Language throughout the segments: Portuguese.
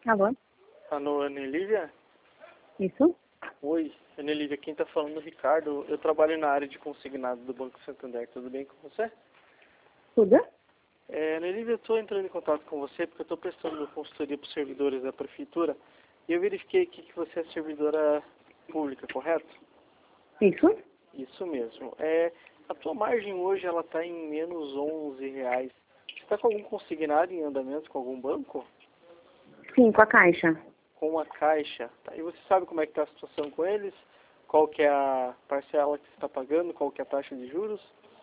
Alô? Alô, Ana Elívia? Isso? Oi, Ana Elívia, quem tá falando é o Ricardo. Eu trabalho na área de consignado do Banco Santander. Tudo bem com você? Tudo? Ana Elívia, eu estou entrando em contato com você porque eu estou prestando consultoria para os servidores da prefeitura e eu verifiquei aqui que você é servidora pública, correto? Isso? Isso mesmo. A tua margem hoje ela está em menos R$ 11. Você está com algum consignado em andamento com algum banco? Sim, com a Caixa. Com a Caixa. Tá? E você sabe como é que está a situação com eles? Qual que é a parcela que você está pagando? Qual que é a taxa de juros?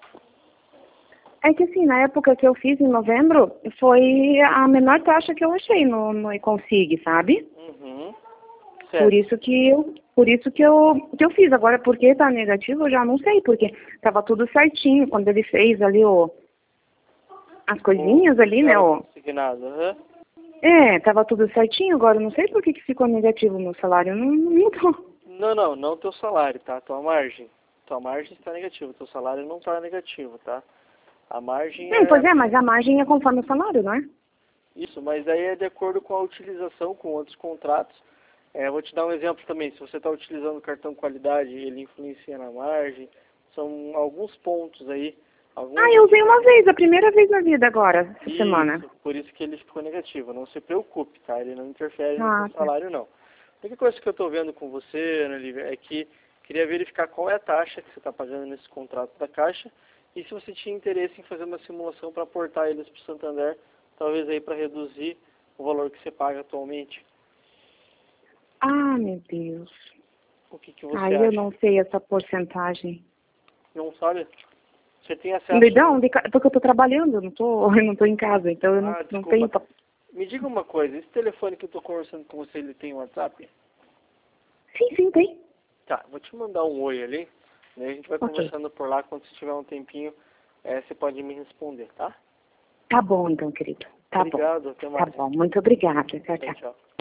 É que assim, na época que eu fiz, em novembro, foi a menor taxa que eu achei no Econsig, sabe? Uhum. Por Certo. isso que eu fiz. Agora, por que tá negativo, eu já não sei, porque tava tudo certinho quando ele fez ali as coisinhas ali, né? Consignado, aham. Tava tudo certinho, agora eu não sei por que ficou negativo o meu salário. Não mudou. Não teu salário, tá? Tua margem. Tua margem está negativa, teu salário não está negativo, tá? A margem Pois é, mas a margem é conforme o salário, não é? Isso, mas aí é de acordo com a utilização, com outros contratos. Vou te dar um exemplo também. Se você está utilizando o cartão qualidade, ele influencia na margem. São alguns pontos aí. Eu usei uma vez, a primeira vez na vida agora, essa semana. Isso, por isso que ele ficou negativo. Não se preocupe, tá? Ele não interfere no Ah, seu tá. salário, não. A única coisa que eu estou vendo com você, Ana Lívia, é que queria verificar qual é a taxa que você está pagando nesse contrato da Caixa e se você tinha interesse em fazer uma simulação para aportar eles para o Santander, talvez aí para reduzir o valor que você paga atualmente. Ah, meu Deus. O que você Aí eu acha? não sei essa porcentagem. Não sabe? Você tem acesso... Porque eu tô trabalhando, eu não tô em casa, então eu não tenho... Desculpa. Me diga uma coisa, esse telefone que eu estou conversando com você, ele tem WhatsApp? Sim, tem. Tá, vou te mandar um oi ali, né? A gente vai Ok. conversando por lá, quando você tiver um tempinho, você pode me responder, tá? Tá bom, então, querido. Tá bom. Obrigado, até Tá mais. bom. Muito obrigada. Tchau, Tchau, tchau. tchau.